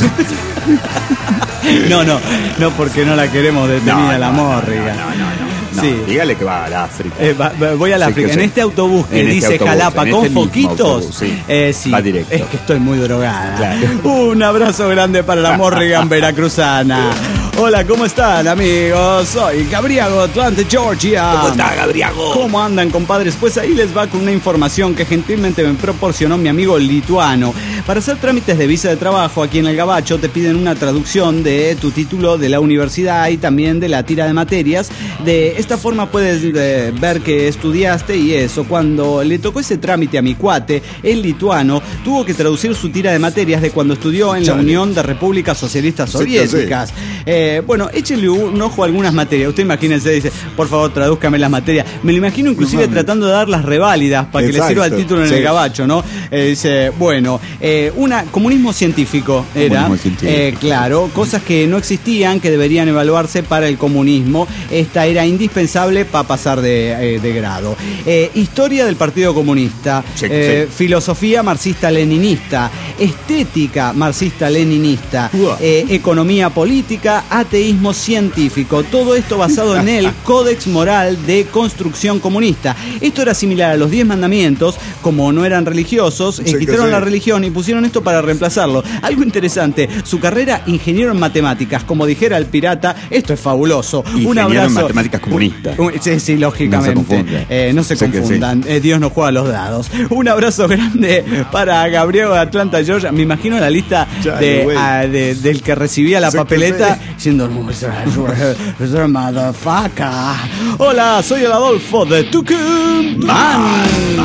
No, no, no, porque no la queremos detenida la morriga. No, no, no. No, Sí. dígale que va al África. Eh, va- va- voy al Sí, África. que En sí. este autobús que En este dice autobús, Jalapa en con este mismo foquitos, autobús, sí. eh, sí, Va directo. es que estoy muy drogada. Claro. Un abrazo grande para la Morrigan veracruzana. Hola, ¿cómo están, amigos? Soy Gabriago, Atlanta, Georgia. ¿Cómo está, Gabriago? ¿Cómo andan, compadres? Pues ahí les va con una información que gentilmente me proporcionó mi amigo lituano. Para hacer trámites de visa de trabajo aquí en el Gabacho te piden una traducción de tu título de la universidad y también de la tira de materias. De esta forma puedes eh, ver que estudiaste y eso. Cuando le tocó ese trámite a mi cuate, el lituano tuvo que traducir su tira de materias de cuando estudió en la Chale. Unión de Repúblicas Socialistas Sí, que sí. Soviéticas. Eh, bueno, échenle un ojo a algunas materias. Usted imagínense, dice, por favor, tradúzcame las materias. Me lo imagino inclusive No mames. tratando de dar las reválidas para que le Exacto, sirva el título en sí. el Gabacho, ¿no? Eh, dice, bueno, eh, una comunismo científico era, Comunismo científico. eh, claro, cosas que no existían, que deberían evaluarse para el comunismo. Esta era indispensable para pasar de, eh, de grado. Eh, historia del Partido Comunista, Sí, eh, sí. filosofía marxista-leninista, estética marxista-leninista, Uah. eh, economía política, ateísmo científico. Todo esto basado en el Códex Moral de Construcción Comunista. Esto era similar a los Diez Mandamientos, como no eran religiosos, eh, Sí, que quitaron sí. la religión y pusieron esto para reemplazarlo. Algo interesante, su carrera ingeniero en matemáticas, como dijera el pirata, esto es fabuloso. Ingeniero Un abrazo. en matemáticas comunista. Un, sí, sí, lógicamente. No se confunda. Eh, no se Sé que confundan. sí. Eh, Dios no juega a los dados. Un abrazo grande para Gabriel de Atlanta, Georgia. Me imagino la lista de, a, de, del que recibía la sé papeleta diciendo motherfucker. Hola, soy el Adolfo de Tucumán.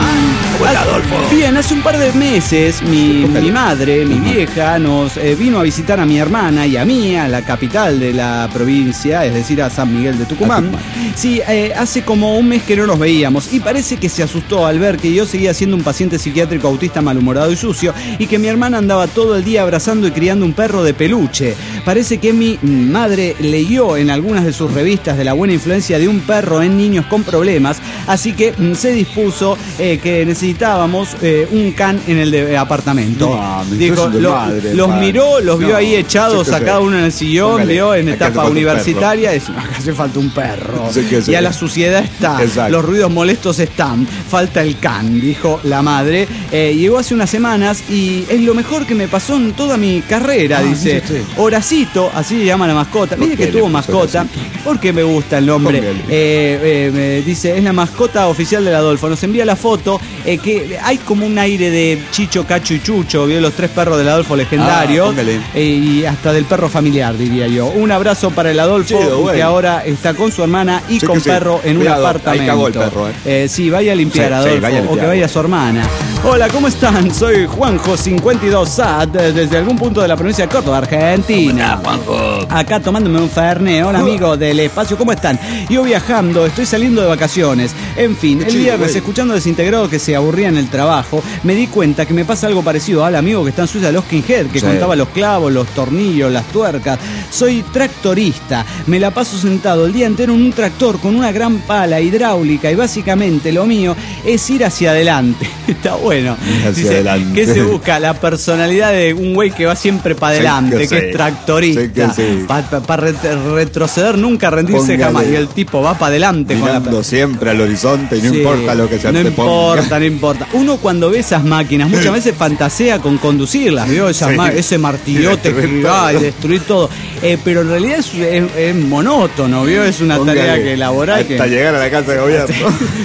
Hola, Adolfo. Bien, hace un par de meses mi, mi madre, mi vieja, nos eh, vino a visitar a mi hermana y a mí a la capital de la provincia, es decir, a San Miguel de Tucumán. Sí, eh, hace como un mes que no nos veíamos y parece que se asustó al ver que yo seguía siendo un paciente psiquiátrico autista malhumorado y sucio y que mi hermana andaba todo el día abrazando y criando un perro de peluche. Parece que mi madre leyó en algunas de sus revistas de la buena influencia de un perro en niños con problemas, así que mm, se dispuso eh, que necesitábamos eh, un can en el de, eh, apartamento. No, Dijo, lo, madre, los madre. miró, los vio No, ahí echados a cada uno en el sillón, Póngale, vio en acá etapa hace universitaria, y dice, acá hace falta un perro. Sí que sí. Y a la suciedad está, Exacto. los ruidos molestos están, falta el can, dijo la madre. Eh, llegó hace unas semanas y es lo mejor que me pasó en toda mi carrera, Ah, dice. sí, sí. Horacito, así se llama la mascota. Mire que le tuvo puso mascota, Horacito? porque me gusta el nombre. Póngale. Eh, eh, me dice, es la mascota oficial del Adolfo. Nos envía la foto, eh, que hay como un aire de Chicho, Cacho y Chucho, vio los tres perros del Adolfo legendarios. Ah, póngale. eh, y hasta del perro familiar, diría yo. Un abrazo para el Adolfo, Chido, bueno. que ahora está con su hermana y Sí con que sí. perro en Cuidado, un ahí apartamento. cagó el perro, eh. Eh, sí, vaya a limpiar, Sí, sí, Adolfo, vaya a o limpiar. que vaya su hermana. Hola, ¿cómo están? Soy Juanjo cincuenta y dos Sad, desde algún punto de la provincia de Córdoba, Argentina. Juanjo. Acá tomándome un fernet. Hola, amigos del espacio, ¿cómo están? Yo viajando, estoy saliendo de vacaciones. En fin, Qué el chido, viernes, güey. escuchando Desintegrado que se aburría en el trabajo, me di cuenta que me pasa algo parecido al amigo que está en Suiza, los Skinhead, que Sí. contaba los clavos, los tornillos, las tuercas. Soy tractorista. Me la paso sentado el día entero en un tractor con una gran pala hidráulica y básicamente lo mío es ir hacia adelante. Está bueno. Hacia Dice, adelante. ¿qué se busca? La personalidad de un güey que va siempre para Sí, adelante, que que sí. es tractorista. Sí, que sí. Para retroceder, nunca rendirse Póngale. jamás. Y el tipo va para adelante con la Mirando siempre al horizonte y no Sí, importa lo que se no anteponga. importa, no importa. Uno cuando ve esas máquinas muchas veces fantasea con conducirlas, ¿vio? Esas Sí. ma- ese martillote Y destruir que va y todo. destruir todo. Eh, pero en realidad es, es- es monótono, ¿vio? Es una Póngale. tarea que elaborar. Hasta Que, llegar a la casa de gobierno.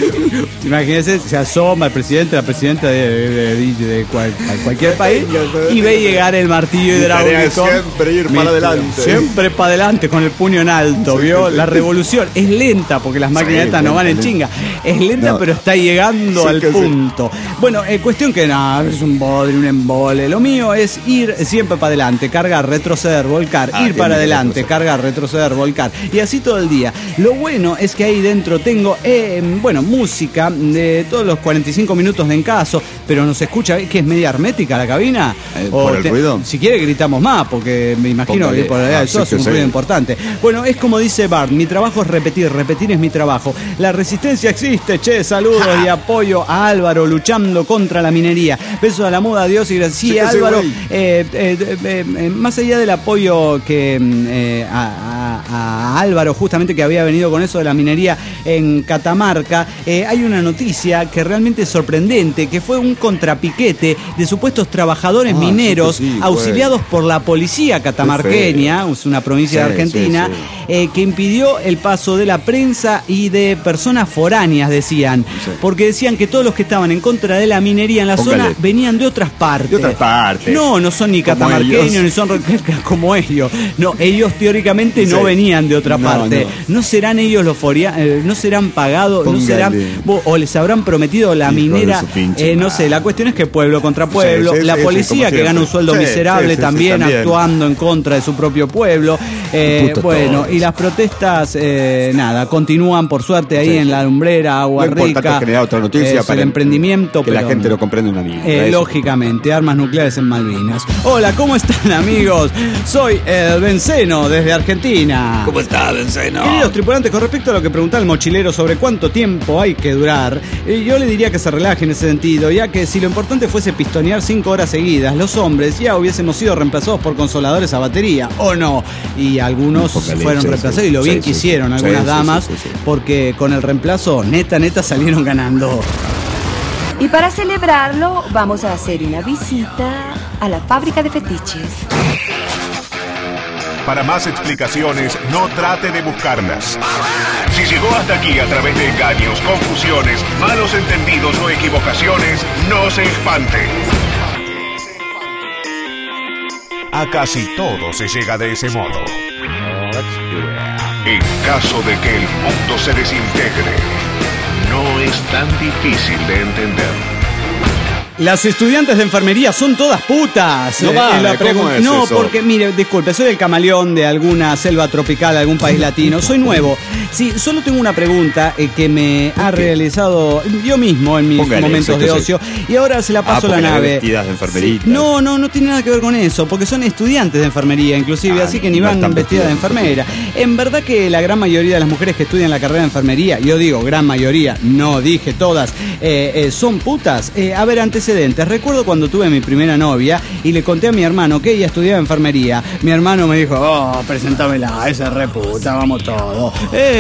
imagínense, se asoma el presidente, la presidenta de, de- de- de cual- cualquier país y ve llegar el martillo Mi tarea es hidráulico. siempre ir para Mi- adelante. Siempre para adelante con el puño en alto, ¿vio? La revolución es lenta porque las máquinas Sí, estas no van en lenta, chinga. Es lenta, No. pero está llegando Sí al que sí. punto. Bueno, eh, cuestión que nada, es un bodre, un embole. Lo mío es ir siempre para adelante, cargar, retroceder, volcar, Ah, ir tiene para que adelante, retroceder. cargar, retroceder, volcar. Y así todo el día. Lo bueno es que ahí dentro tengo, eh, bueno, música de todos los cuarenta y cinco minutos de encaso, pero nos escucha, que es media hermética la cabina. Eh, ¿por el ruido? Si quiere gritamos más, porque me imagino Póngale. que por allá Ah, eso sí es que un sí. ruido importante. Bueno, es como dice Bart, mi trabajo es repetir, repetir es mi trabajo. La resistencia existe, che, saludos y apoyo a Álvaro luchando contra la minería. Besos a la muda, adiós y gracias. Sí, Sí que sí, Álvaro, güey. eh, eh, eh, eh, más allá del apoyo que mm, eh, a, a- a Álvaro, justamente que había venido con eso de la minería en Catamarca, eh, hay una noticia que realmente es sorprendente, que fue un contrapiquete de supuestos trabajadores Ah, mineros sí que sí, güey. auxiliados por la policía catamarqueña, es una provincia Sí, de Argentina, sí, eh, que impidió el paso de la prensa y de personas foráneas, decían, Sí. porque decían que todos los que estaban en contra de la minería en la Póngale. zona venían de otras partes. De otras partes. No, no son ni Como catamarqueños, ellos. ni son re- como ellos. No, ellos teóricamente no Sí. venían de otra No, parte. No. serán ellos los foria- eh, no serán pagados, no Póngale. serán, bo- o les habrán prometido la Hijo de minera, su pinche eh, no madre. sé, la cuestión es que pueblo contra pueblo, Sí, sí, la sí, sí, policía como que gana un siempre. sueldo Sí, miserable sí, sí, sí, también, también. actuando en contra de su propio pueblo. Eh, Puto bueno, todos. y las protestas, eh, nada, continúan por suerte ahí Sí, en sí. la lumbrera, Agua Lo importante Rica. es generar otra noticia es para el emprendimiento, que pero- la gente lo comprenda una mierda. eh, Eso. lógicamente, armas nucleares en Malvinas. Hola, ¿cómo están, amigos? Soy el Benceno desde Argentina. ¿Cómo está, Benceno? Queridos tripulantes, con respecto a lo que preguntaba el mochilero sobre cuánto tiempo hay que durar, eh, yo le diría que se relaje en ese sentido, ya que si lo importante fuese pistonear cinco horas seguidas, los hombres ya hubiésemos sido reemplazados por consoladores a batería, ¿o no? Y algunos Póngale, fueron sí, reemplazados sí. y lo bien Sí, que sí, hicieron sí. algunas Sí, sí, damas, sí, sí, sí. porque con el reemplazo, neta, neta, salieron ganando. Y para celebrarlo vamos a hacer una visita a la fábrica de fetiches. Para más explicaciones, no trate de buscarlas. Si llegó hasta aquí a través de engaños, confusiones, malos entendidos o equivocaciones, no se espante. A casi todo se llega de ese modo. En caso de que el mundo se desintegre, no es tan difícil de entender. Las estudiantes de enfermería son todas putas. No Eh, vale, la pregun- ¿cómo es No, eso? porque, mire, disculpe, soy el camaleón de alguna selva tropical, algún país latino. Soy nuevo. Sí, solo tengo una pregunta eh, que me ha realizado yo mismo en mis Póngale, momentos sí, de sí. ocio. Y ahora se la paso Ah, a la porque la ve nave. vestidas de enfermerita. Sí. No, no, no tiene nada que ver con eso, porque son estudiantes de enfermería, inclusive, Ah, así que ni no van están vestidas de vestidas de enfermera. En verdad que la gran mayoría de las mujeres que estudian la carrera de enfermería, yo digo gran mayoría, no dije todas, eh, eh, son putas. Eh, a ver, antecedentes. Recuerdo cuando tuve mi primera novia y le conté a mi hermano que ella estudiaba enfermería. Mi hermano me dijo, oh, presentámela, esa es re puta, vamos todos.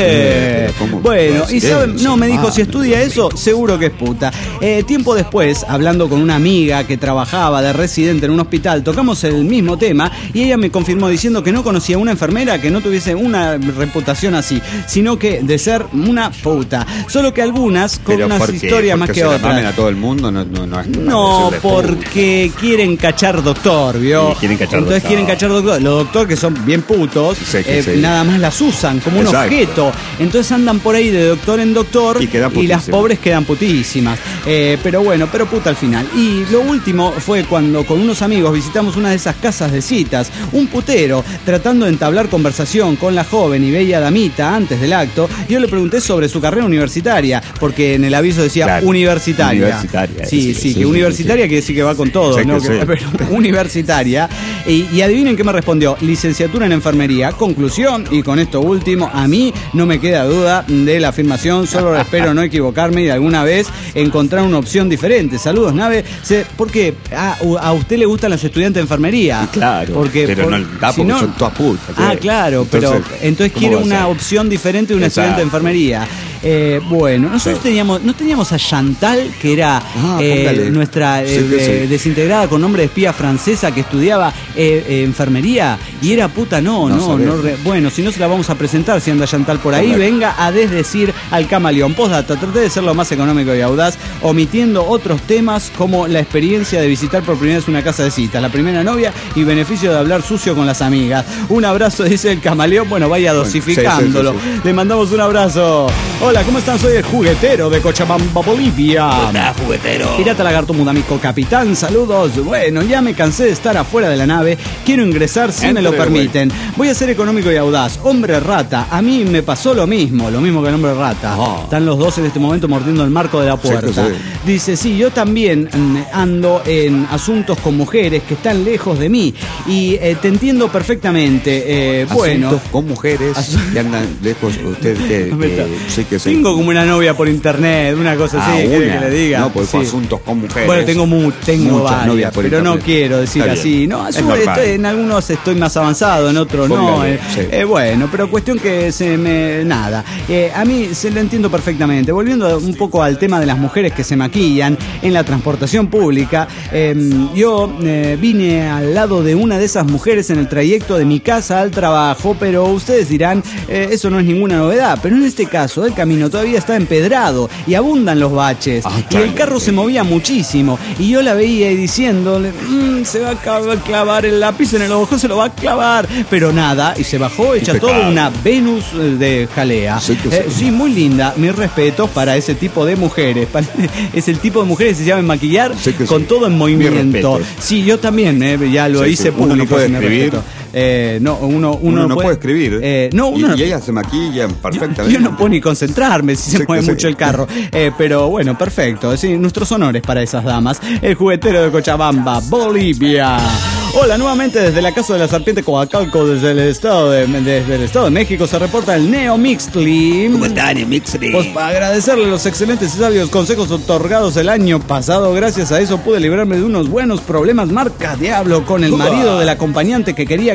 Eh, Eh, ¿cómo bueno, puede y ser saben, eso? no, me dijo, Ah, si estudia eso, seguro que es puta. Eh, tiempo después, hablando con una amiga que trabajaba de residente en un hospital, tocamos el mismo tema y ella me confirmó diciendo que no conocía una enfermera que no tuviese una reputación así, sino que de ser una puta. Solo que algunas con Pero unas ¿por qué? historias más ¿Porque que se la mamen otras. a todo el mundo? No, no, no es para No, decirle puta. porque quieren cachar doctor, ¿vio? Sí, quieren cachar Entonces doctor. quieren cachar doctor. Los doctores que son bien putos, Sí, sí, eh, sí. nada más las usan como un Exacto. objeto. Entonces andan por ahí de doctor en doctor Y quedan las putísimas. pobres quedan putísimas. Eh, pero bueno, pero puta al final. Y lo último fue cuando con unos amigos visitamos una de esas casas de citas, un putero, tratando de entablar conversación con la joven y bella damita antes del acto. Yo le pregunté sobre su carrera universitaria, porque en el aviso decía Claro, universitaria. universitaria, Sí, sí, sí, sí, que sí, universitaria sí. quiere decir que va con todo, Sí, ¿no? que Que- sí. pero universitaria. Y, y adivinen qué me respondió. Licenciatura en enfermería. Conclusión, y con esto último, a mí no me queda duda de la afirmación, solo espero no equivocarme y de alguna vez encontrar una opción diferente. Saludos, nave. Se- ¿Por qué? Ah, a usted le gustan las estudiantes de enfermería. Claro, porque, pero por- no da si porque no- son todas putas. Ah, claro, pero entonces ¿cómo quiere va a una ser? opción diferente de una Exacto. estudiante de enfermería. Eh, bueno, nosotros Sí. teníamos, no teníamos a Chantal, que era Ah, eh, póngale. nuestra Sí, eh, sí, sí. eh, desintegrada con nombre de espía francesa que estudiaba eh, eh, enfermería y era puta, no, No no, sabía. no, re- bueno, si no se la vamos a presentar si anda Chantal por ahí, Póngale. venga a desdecir al camaleón. Postdata, traté de ser lo más económico y audaz, omitiendo otros temas como la experiencia de visitar por primera vez una casa de cita, la primera novia y beneficio de hablar sucio con las amigas. Un abrazo, dice el camaleón, bueno, vaya Bueno, dosificándolo. sí, sí, sí, Le mandamos un abrazo. Hola, ¿cómo están? Soy el juguetero de Cochabamba, Bolivia. Hola, juguetero. Pirata Lagarto Mudamico, capitán, saludos. Bueno, ya me cansé de estar afuera de la nave. Quiero ingresar si me lo Entre, permiten. Voy a ser económico y audaz. Hombre rata, a mí me pasó lo mismo, lo mismo que el hombre rata. Ah. Están los dos en este momento mordiendo el marco de la puerta. Sí, sí. Dice, sí, yo también mm, ando en asuntos con mujeres que están lejos de mí. Y eh, te entiendo perfectamente. Eh, bueno. Asuntos con mujeres Asun- que andan lejos. Usted que, No me que- está- sí que sí. Tengo como una novia por internet, una cosa Ah, así, quiere una. que le diga. No, pues Sí. asuntos con mujeres. Bueno, tengo, mu tengo Muchas varias, novias por pero no internet. quiero decir Está así. bien. No, Es a su- normal. estoy- en algunos estoy más avanzado, en otros no. Póngale, eh, sí. eh, bueno, pero cuestión que se me... Nada. Eh, a mí se lo entiendo perfectamente. Volviendo un poco al tema de las mujeres que se maquillan en la transportación pública, eh, yo eh, vine al lado de una de esas mujeres en el trayecto de mi casa al trabajo, pero ustedes dirán, eh, eso no es ninguna novedad. Pero en este caso, el camino todavía está empedrado y abundan los baches. Ah, y el claro. carro se movía muchísimo. Y yo la veía y diciéndole, "Mm, se va a ca- clavar el lápiz en el ojo, se lo va a clavar. Pero nada, y se bajó hecha Impecable. toda una Venus eh, de jalea. Sí que Eh, sí. sí, muy linda. Mis respetos para ese tipo de mujeres. Pa- Es el tipo de mujeres que se llaman maquillar Sí que con sí. todo en Mis movimiento. respetos. Sí, yo también, eh, ya lo Sí, hice sí. Uno no público. puede si me escribir. respeto. Eh, no, uno, uno, Uno no puede escribir. Eh, no, y, uno y ellas se maquillan perfectamente. yo no puedo ni concentrarme si se Sí, mueve que sí. mucho el carro. Eh, pero bueno, perfecto. Sí, nuestros honores para esas damas. El juguetero de Cochabamba, Bolivia. Hola, nuevamente desde la Casa de la Serpiente Coacalco, desde el estado de, desde el estado de México, se reporta el Neo Mixly. ¿Cómo están, Mixly? Pues para agradecerle los excelentes y sabios consejos otorgados el año pasado, gracias a eso pude librarme de unos buenos problemas marca diablo con el marido del acompañante que quería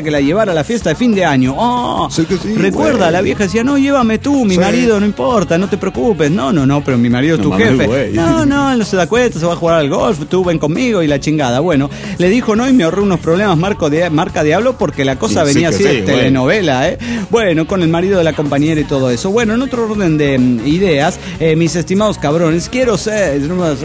que la llevara a la fiesta de fin de año. Oh, sí que sí, recuerda, güey. la vieja decía, no, llévame tú, mi sí. marido, no importa, no te preocupes. No, no, no, pero mi marido es no, tu mami, jefe. Güey. No, no, él no se da cuenta, se va a jugar al golf, tú ven conmigo y la chingada. Bueno, le dijo no y me ahorré unos problemas marco de, marca Diablo porque la cosa sí, venía sí así sí, de telenovela, ¿eh? Bueno, con el marido de la compañera y todo eso. Bueno, en otro orden de mm, ideas, eh, mis estimados cabrones, quiero ser...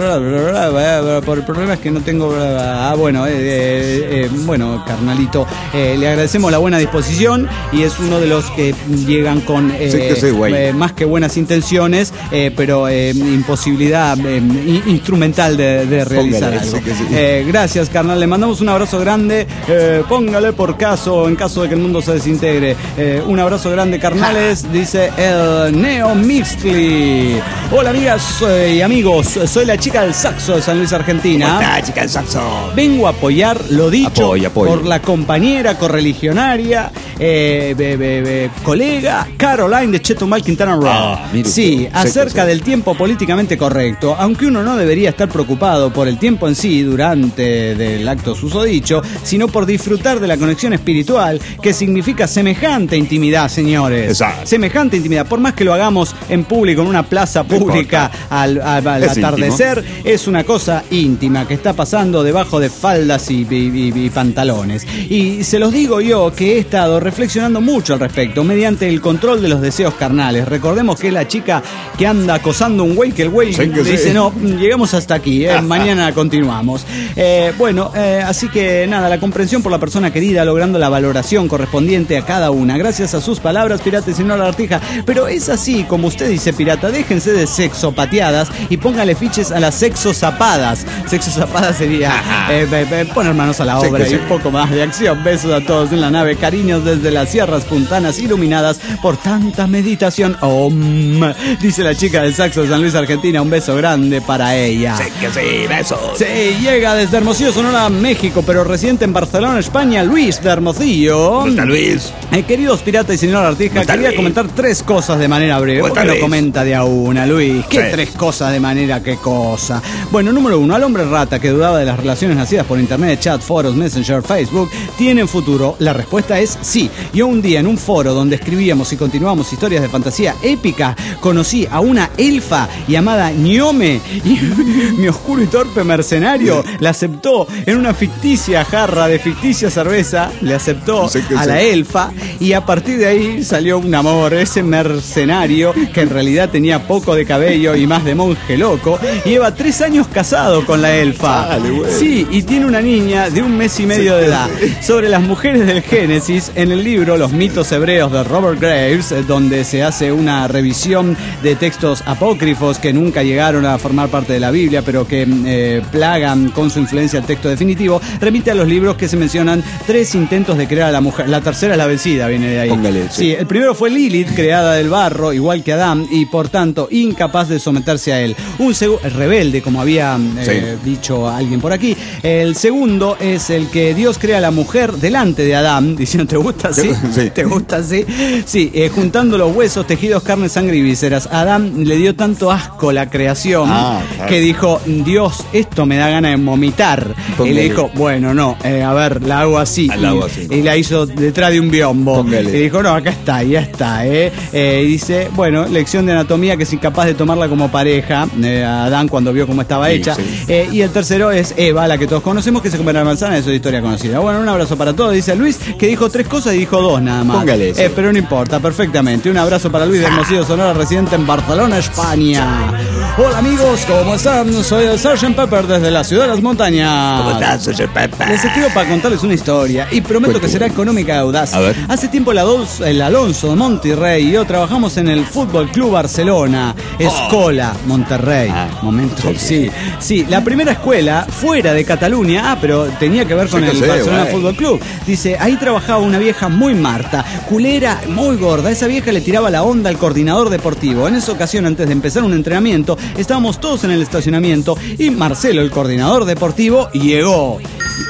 Por el problema es que no tengo... Ah, bueno, eh, eh, eh, bueno, carnalito, eh, le agradecemos la buena disposición y es uno de los que llegan con eh, sí que sí, eh, más que buenas intenciones, eh, pero eh, imposibilidad eh, in- instrumental de, de realizar Póngale, algo. sí que sí. Eh, gracias, carnal, le mandamos un abrazo grande, eh, póngale por caso, en caso de que el mundo se desintegre. Eh, un abrazo grande, carnales, dice el Neo Mixtli. Hola, amigas eh, y amigos, soy la chica del saxo de San Luis, Argentina. ¿Cómo está, chica del saxo? Vengo a apoyar lo dicho Apoyo, apoyo. por la compañera correligionaria, eh, be, be, be, colega Caroline de Chetumal, Quintana Roo. Ah, mire sí, usted. acerca Sí, del tiempo políticamente correcto, aunque uno no debería estar preocupado por el tiempo en sí durante del acto susodicho, sino por disfrutar de la conexión espiritual que significa semejante intimidad, señores. Exacto. Semejante intimidad, por más que lo hagamos en público, en una plaza pública al, al- al Es atardecer, es una cosa íntima que está pasando debajo de faldas y, y- y- y pantalones. Y se los digo yo que he estado reflexionando mucho al respecto mediante el control de los deseos carnales. Recordemos que es la chica que anda acosando un güey, que el güey Sí que dice, sí. no, llegamos hasta aquí, eh, mañana continuamos. Eh, bueno, eh, así que nada, la comprensión por la persona querida, logrando la valoración correspondiente a cada una. Gracias a sus palabras, Pirata y señor Lagartija. Pero es así, como usted dice, Pirata, déjense de sexopateadas y póngale fiches a las sexozapadas. Sexozapadas sería eh, eh, eh, poner manos a la Sí, obra que y sí. un poco más de acción. Besos a todos en la nave, cariños desde las sierras puntanas iluminadas por tanta meditación. Om, dice la chica del saxo de San Luis, Argentina. Un beso grande para ella. Sí que sí, besos. Sí, llega desde Hermosillo, Sonora, México, pero residente en Barcelona, España, Luis de Hermosillo. ¿Cómo está Luis? Eh, queridos Pirata y señor Artija, ¿Cómo está, quería Luis? comentar tres cosas de manera breve. ¿Cómo ¿Por qué está, lo Luis? comenta de a una, Luis? ¿Qué Sí. tres cosas de manera qué cosa? Bueno, número uno, al hombre rata que dudaba de las relaciones nacidas por internet, chat, foros, messenger, Facebook, ¿tienen futuro? La respuesta es sí. Yo un día en un foro donde escribíamos y continuamos historias de fantasía épica, conocí a una elfa llamada Ñome y mi oscuro y torpe mercenario la aceptó en una ficticia jarra de ficticia cerveza, le aceptó Sí que a sí. la elfa y a partir de ahí salió un amor, ese mercenario que en realidad tenía poco de cabello y más de monje loco, y lleva tres años casado con la elfa. Dale, güey. Sí, y tiene una niña de un mes y medio de edad. Sobre las mujeres del Génesis, en el libro Los mitos hebreos de Robert Graves, eh, donde se hace una revisión de textos apócrifos que nunca llegaron a formar parte de la Biblia, pero que eh, plagan con su influencia el texto definitivo, remite a los libros que se mencionan tres intentos de crear a la mujer. La tercera es la vencida, viene de ahí. Póngale, sí. Sí, el primero fue Lilith, creada del barro, igual que Adán, y por tanto incapaz de someterse a él. Un segundo, rebelde, como había eh, dicho alguien por aquí. El segundo es el que Dios crea a la mujer delante de Adán, diciendo, ¿te gusta así? Sí. ¿Te gusta así? Sí, eh, juntando los huesos, tejidos, carne, sangre y vísceras. A Adán le dio tanto asco la creación Ah, claro. que dijo, Dios, esto me da ganas de vomitar. Póngale. Y le dijo, bueno, no, eh, a ver, la hago así. Ah, la hago Y- así. Y la hizo detrás de un biombo. Póngale. Y dijo, no, acá está, ya está. ¿eh? Eh, y dice, bueno, lección de anatomía que es incapaz de tomarla como pareja, eh, a Adán cuando vio cómo estaba Sí, hecha. sí. Eh, y el tercero es Eva, la que todos conocemos, que se come la manzana, eso es historia conocida. Bueno, un abrazo para todos. Dice Luis, que dijo tres cosas y dijo dos nada más. Póngale eso. Eh, pero no importa, perfectamente. Un abrazo para Luis de Hermosillo, Sonora, residente en Barcelona, España. Hola amigos, ¿cómo están? Soy el sergeant Pepper desde la ciudad de las montañas. ¿Cómo estás, señor Pepe? Les escribo para contarles una historia y prometo Cuente. que será económica y audaz. A ver. Hace tiempo el, Adolfo, el Alonso de Monterrey y yo trabajamos en el Fútbol Club Barcelona, Escola, Monterrey. Ah, Momento, sí, sí. Sí, la primera escuela fuera de Cataluña, ah, pero tenía que ver con Sí que el sé, Barcelona güey. Fútbol Club. Dice, ahí trabajaba una vieja muy marta, culera, muy gorda. Esa vieja le tiraba la onda al coordinador deportivo. En esa ocasión, antes de empezar un entrenamiento, estábamos todos en el estacionamiento y Marcelo, el coordinador deportivo, llegó. Y- y-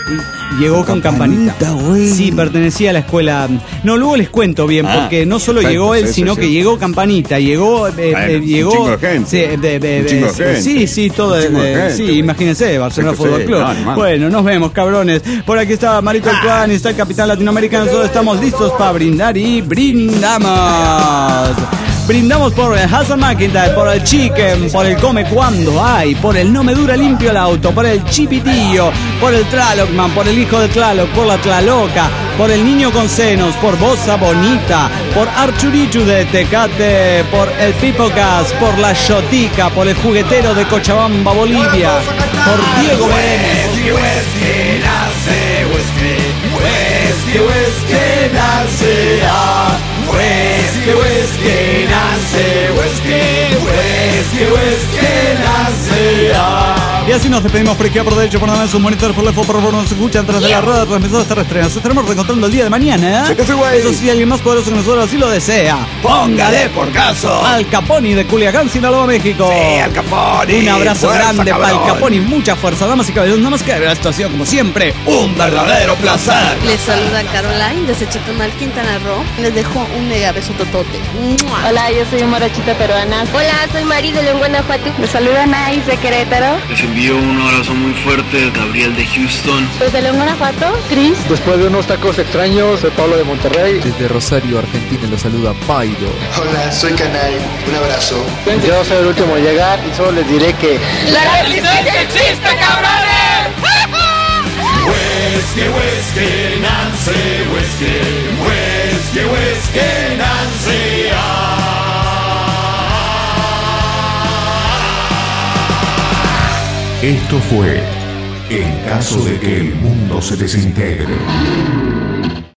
llegó con campanita. campanita, Sí, pertenecía a la escuela. No, luego les cuento bien, Ah, porque no solo perfecto, llegó él, sí, sino sí, que sí. llegó campanita, llegó. Eh, Bueno, eh, un llegó. chingo de gente. Sí, de- de- Un chingo de de- gente. sí, sí, todo. Un chingo de de- gente, sí, güey. imagínense, Barcelona Sí, Fútbol sí, Club. no, animal. Bueno, nos vemos, cabrones. Por aquí está Marito El Tuan, está el capitán latinoamericano. Nosotros estamos listos para brindar y brindamos. Brindamos por el Hassan McIntyre, por el Chicken, por el Come Cuando Hay, por el No Me Dura Limpio el Auto, por el Chipitillo, por el Tlalocman, por el hijo de Tlaloc, por la Tlaloca, por el Niño con Senos, por Bosa Bonita, por Archurichu de Tecate, por el Pipocas, por la Shotica, por el Juguetero de Cochabamba, Bolivia, por Diego Vélez. Y así nos despedimos por izquierda, por derecho, por nada, sus monitores, por lejos, por favor, nos escuchan tras de la rueda de transmisores terrestres. Nos estaremos reencontrando el día de mañana. Sí que sí, güey. Eso sí, alguien más poderoso que nosotros así lo desea. Póngale por caso. Al Caponi de Culiacán, Sinaloa, México. Sí, Al Caponi. Un abrazo Fuerza, grande para el cabrón. Caponi, mucha fuerza, damas y caballeros. Nada más que esto ha sido como siempre Un verdadero placer. Les saluda Caroline desde Chetumal, Quintana Roo. Les dejo un mega beso totote. ¡Mua! Hola, yo soy Morochita Peruana. Hola, soy Mari de León, Guanajuato. Les saluda Nais de Querétaro. Les envío un abrazo muy fuerte, Gabriel de Houston. Desde León, Guanajuato, Cris. Después de unos tacos extraños, soy Pablo de Monterrey. Desde Rosario, Argentina, los saluda Pairo. Hola, soy Canay. Un abrazo. Yo soy el último en llegar y solo les diré que... ¡La resistencia existe, cabrones! Whisky, whisky, Nancy, whisky, whisky, whisky, Nancy. Esto fue En caso de que el mundo se desintegre.